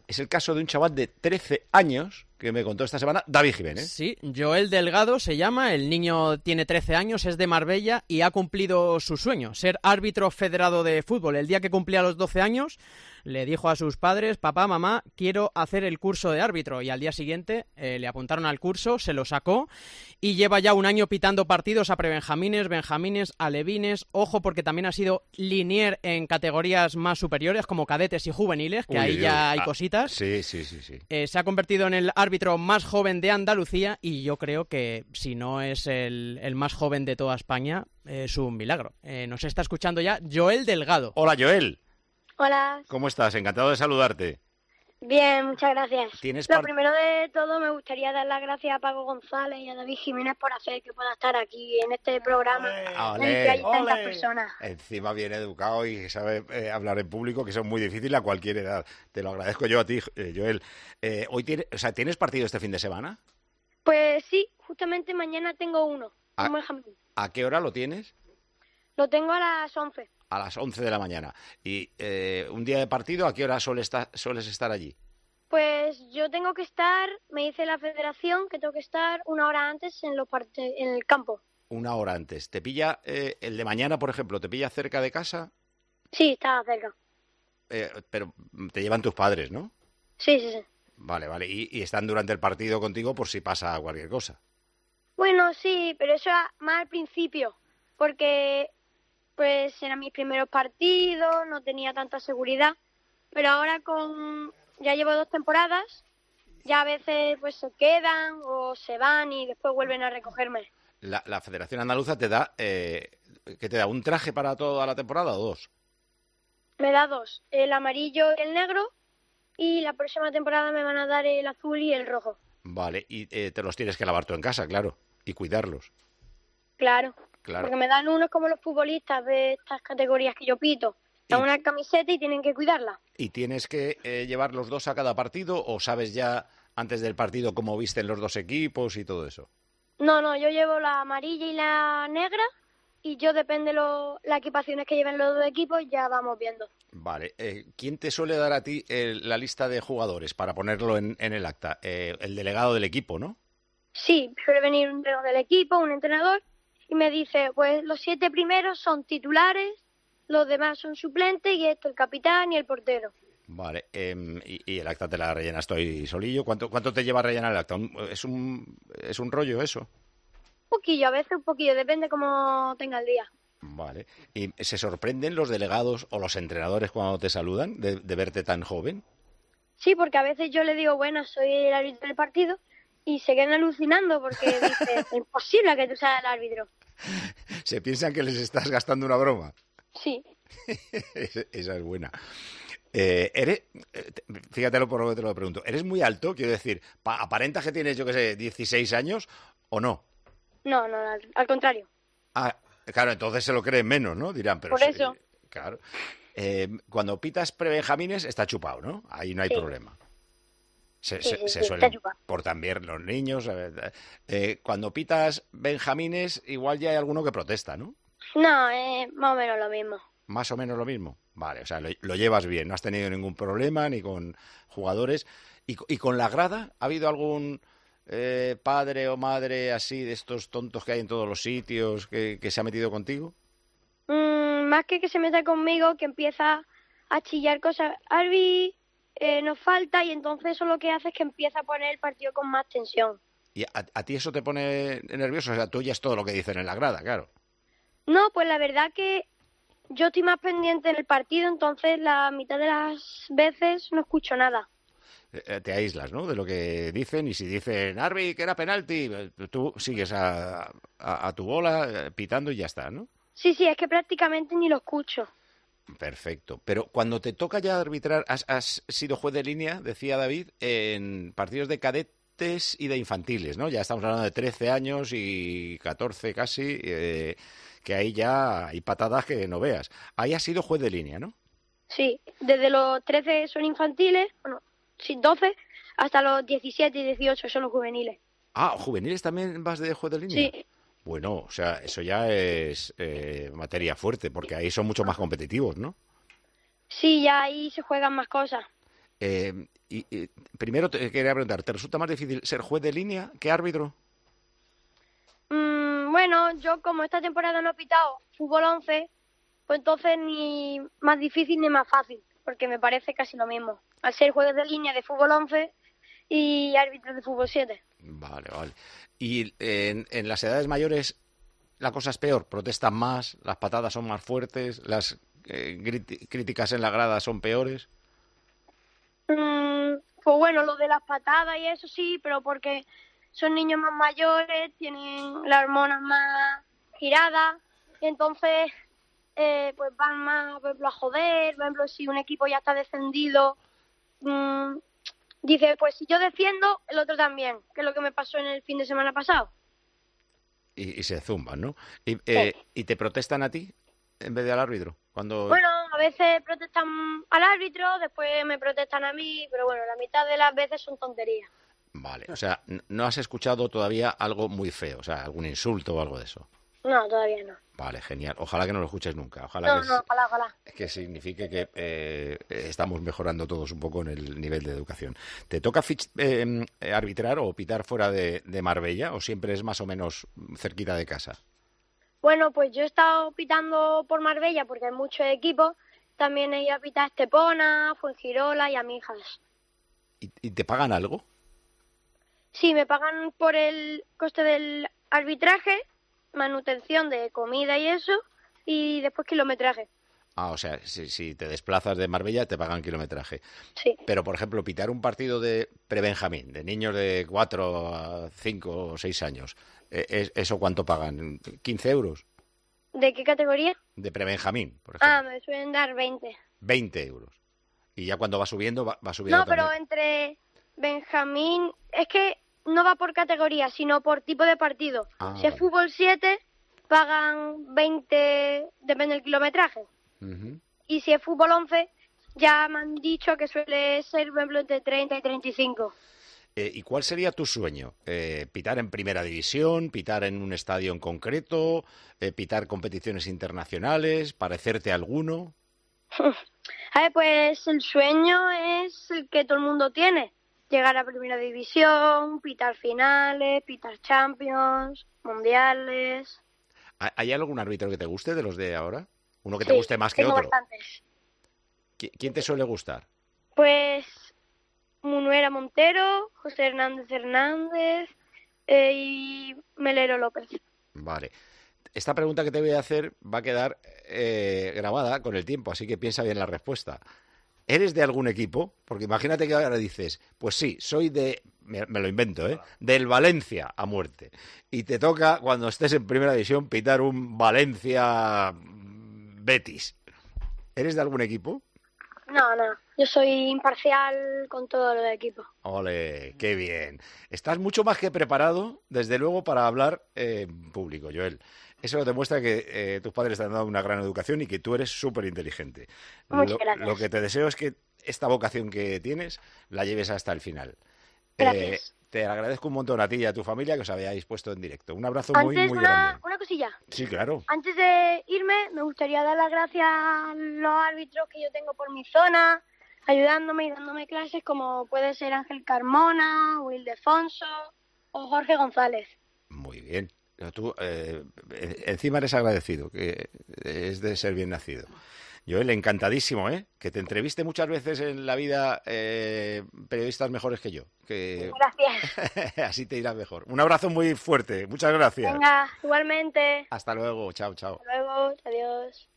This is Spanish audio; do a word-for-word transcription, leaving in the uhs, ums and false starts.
Es el caso de un chaval de trece años que me contó esta semana David Jiménez. Sí, Joel Delgado se llama, el niño tiene trece años, es de Marbella y ha cumplido su sueño, ser árbitro federado de fútbol. El día que cumplía los doce años le dijo a sus padres: papá, mamá, quiero hacer el curso de árbitro, y al día siguiente eh, le apuntaron al curso, se lo sacó y lleva ya un año pitando partidos a prebenjamines, benjamines, alevines. Ojo, porque también ha sido linier en categorías más superiores como cadetes y juveniles, que Uy, ahí uy, ya uy. hay Ah, cositas. Sí, sí, sí, sí. Eh, se ha convertido en el árbitro más joven de Andalucía y yo creo que si no es el, el más joven de toda España, eh, es un milagro. Eh, nos está escuchando ya Joel Delgado. Hola, Joel. Hola, ¿Cómo estás? Encantado de saludarte. bien, muchas gracias. ¿Tienes Lo par- primero de todo, me gustaría dar las gracias a Paco González y a David Jiménez por hacer que pueda estar aquí en este programa en el que hay tantas personas. Encima bien educado y sabe eh, hablar en público, que eso es muy difícil a cualquier edad. Te lo agradezco yo a ti, eh, Joel. Eh, hoy tiene, o sea, ¿tienes partido este fin de semana? Pues sí, justamente mañana tengo uno, Ah. un Benjamín. ¿A qué hora lo tienes? Lo tengo a las once. A las once de la mañana. Y eh, un día de partido, ¿a qué hora suele estar, sueles estar allí? Pues yo tengo que estar, me dice la federación que tengo que estar una hora antes en, los parte- en el campo. Una hora antes. ¿Te pilla eh, el de mañana, por ejemplo, te pilla cerca de casa? Sí, estaba cerca. Eh, pero te llevan tus padres, ¿no? Sí, sí, sí. Vale, vale. Y, y están durante el partido contigo por si pasa cualquier cosa. Bueno, sí, pero eso era más al principio, porque pues eran mis primeros partidos, no tenía tanta seguridad, pero ahora con ya llevo dos temporadas, ya a veces pues se quedan o se van y después vuelven a recogerme. La, la Federación Andaluza te da, eh, ¿qué te da? ¿Un traje para toda la temporada o dos? Me da dos, el amarillo y el negro, y la próxima temporada me van a dar el azul y el rojo. Vale, y eh, te los tienes que lavar tú en casa, claro, y cuidarlos. Claro, Claro. porque me dan unos como los futbolistas de estas categorías que yo pito. Dan Y- una camiseta y tienen que cuidarla. ¿Y tienes que eh, llevar los dos a cada partido o sabes ya antes del partido cómo visten los dos equipos y todo eso? No, no, yo llevo la amarilla y la negra y yo depende lo, las equipaciones que lleven los dos equipos ya vamos viendo. Vale, eh, ¿quién te suele dar a ti eh, la lista de jugadores para ponerlo en, en el acta? Eh, el delegado del equipo, ¿no? Sí, suele venir un entrenador del equipo, un entrenador, y me dice, pues los siete primeros son titulares, los demás son suplentes y esto el capitán y el portero. Vale, em, y, y el acta te la rellenas tú ahí solillo. ¿Cuánto, cuánto te lleva a rellenar el acta? ¿Un- ¿Es un, es un rollo eso? Un poquillo, a veces un poquillo, depende cómo tenga el día. Vale. ¿Y se sorprenden los delegados o los entrenadores cuando te saludan de, de verte tan joven? Sí, porque a veces yo le digo, bueno, soy el árbitro del partido, y se quedan alucinando porque dice, es imposible que tú seas el árbitro. Se piensan que les estás gastando una broma. Sí, Esa es buena. Eh, eres, eh, te- fíjate por lo que te lo pregunto. ¿Eres muy alto? Quiero decir, pa- ¿aparentas que tienes, yo qué sé, dieciséis años o no? no, no, al, al contrario. Ah, claro, entonces se lo creen menos, ¿no? Dirán, pero Por sí, eso. claro. Eh, cuando pitas prebenjamines está chupado, ¿no? Ahí no hay Sí. problema. Se, Sí, se- sí, se sí, suelen está chupado. portar bien los niños. eh, eh, cuando pitas benjamines, igual ya hay alguno que protesta, ¿no? No, es más o menos lo mismo. Más o menos lo mismo. Vale, o sea, lo, lo llevas bien, no has tenido ningún problema ni con jugadores. ¿Y, co- y con la grada? ¿Ha habido algún eh, padre o madre así de estos tontos que hay en todos los sitios que, que se ha metido contigo? Mm, más que que se meta conmigo, que empieza a chillar cosas. Arby, eh, nos falta, y entonces eso lo que hace es que empieza a poner el partido con más tensión. ¿Y a, a ti eso te pone nervioso? O sea, tú ya es todo lo que dicen en la grada, claro. No, pues la verdad que yo estoy más pendiente en el partido, entonces la mitad de las veces no escucho nada. Eh, eh, Te aíslas, ¿no? De lo que dicen. Y si dicen, Arbi, que era penalti, eh, tú sigues a, a, a tu bola eh, pitando y ya está, ¿no? Sí, sí, es que prácticamente ni lo escucho. Perfecto. Pero cuando te toca ya arbitrar, has, has sido juez de línea, decía David, en partidos de cadetes y de infantiles, ¿no? Ya estamos hablando de trece años y catorce casi, eh, que ahí ya hay patadas que no veas. Ahí has sido juez de línea, ¿no? Sí, desde los trece son infantiles, bueno, sí, doce, hasta los diecisiete y dieciocho son los juveniles. Ah, juveniles también vas de juez de línea. Sí, Bueno, o sea, eso ya es eh, materia fuerte, porque ahí son mucho más competitivos, ¿no? sí, ya ahí se juegan más cosas. Eh, y, y primero te quería preguntar, ¿te resulta más difícil ser juez de línea que árbitro? Mm, bueno, yo como esta temporada no he pitado fútbol once, pues entonces ni más difícil ni más fácil, porque me parece casi lo mismo. Al ser juez de línea de fútbol once y árbitro de fútbol siete. Vale, vale. ¿Y en, en las edades mayores la cosa es peor? ¿Protestan más? ¿Las patadas son más fuertes? ¿Las eh, grit- críticas en la grada son peores? Mm, pues bueno, lo de las patadas y eso sí, pero porque son niños más mayores, tienen las hormonas más giradas, y entonces eh, pues van más, por ejemplo, a joder. Por ejemplo, si un equipo ya está descendido, mmm, dice, pues si yo defiendo, el otro también, que es lo que me pasó en el fin de semana pasado. Y, y se zumban, ¿no? Y, eh, Sí. ¿Y te protestan a ti en vez de al árbitro? Cuando... Bueno, a veces protestan al árbitro, después me protestan a mí, pero bueno, la mitad de las veces son tonterías. Vale, o sea, n- no has escuchado todavía algo muy feo, o sea, algún insulto o algo de eso. No, todavía no. Vale, genial. Ojalá que no lo escuches nunca. Ojalá No, que, no, s- ojalá, ojalá. que signifique que eh, estamos mejorando todos un poco en el nivel de educación. ¿Te toca fich- eh, eh, arbitrar o pitar fuera de, de Marbella o siempre es más o menos cerquita de casa? Bueno, pues yo he estado pitando por Marbella porque hay muchos equipos. También he ido a pitar a Estepona, Fuengirola y a Mijas. ¿Y, y te pagan algo? Sí, me pagan por el coste del arbitraje, manutención de comida y eso, y después kilometraje. Ah, o sea, si, si te desplazas de Marbella te pagan kilometraje. Sí. Pero, por ejemplo, pitar un partido de prebenjamín, de niños de cuatro a cinco o seis años, eh, es- ¿eso cuánto pagan? ¿quince euros? ¿De qué categoría? De prebenjamín, por Ah, ejemplo. me suelen dar veinte. veinte euros. Y ya cuando va subiendo, va, va subiendo No, también. pero entre Benjamín, es que no va por categoría, sino por tipo de partido. Ah, Si es vale. fútbol siete, pagan veinte, depende del kilometraje. Ujú. Y si es fútbol once, ya me han dicho que suele ser, por ejemplo, entre treinta y treinta y cinco. Eh, ¿y cuál sería tu sueño? Eh, ¿pitar en primera división? ¿Pitar en un estadio en concreto? Eh, ¿pitar competiciones internacionales? ¿Parecerte a alguno? A ver, pues el sueño es el que todo el mundo tiene. Llegar a primera división, pitar finales, pitar champions, mundiales. ¿Ha- ¿Hay algún árbitro que te guste de los de ahora? ¿Uno que te Sí, guste más que tengo otro? bastantes. ¿Qui- ¿Quién te suele gustar? Pues Munuera Montero, José Hernández Hernández eh, y Melero López. Vale. Esta pregunta que te voy a hacer va a quedar eh, grabada con el tiempo, así que piensa bien la respuesta. ¿Eres de algún equipo? Porque imagínate que ahora dices, pues sí, soy de, me, me lo invento, ¿eh? Del Valencia a muerte. Y te toca, cuando estés en primera división, pitar un Valencia Betis. ¿Eres de algún equipo? No, no, yo soy imparcial con todos los equipos. Ole, qué bien. Estás mucho más que preparado, desde luego, para hablar eh, en público, Joel. Eso demuestra que eh, tus padres te han dado una gran educación y que tú eres súper inteligente. Muchas Lo, gracias. lo que te deseo es que esta vocación que tienes la lleves hasta el final. Eh, Gracias. te agradezco un montón a ti y a tu familia que os habéis puesto en directo. Un abrazo muy, Antes, muy una, grande. una cosilla. Sí, claro. Antes de irme, me gustaría dar las gracias a los árbitros que yo tengo por mi zona, ayudándome y dándome clases, como puede ser Ángel Carmona, Will Defonso o Jorge González. Muy bien. Pero tú, eh, encima eres agradecido, que es de ser bien nacido. Joel, encantadísimo, ¿eh? Que te entreviste muchas veces en la vida eh, periodistas mejores que yo. Que Gracias. así te irá mejor. Un abrazo muy fuerte. Muchas gracias. Venga, igualmente. Hasta luego. Chao, chao. Hasta luego. Adiós.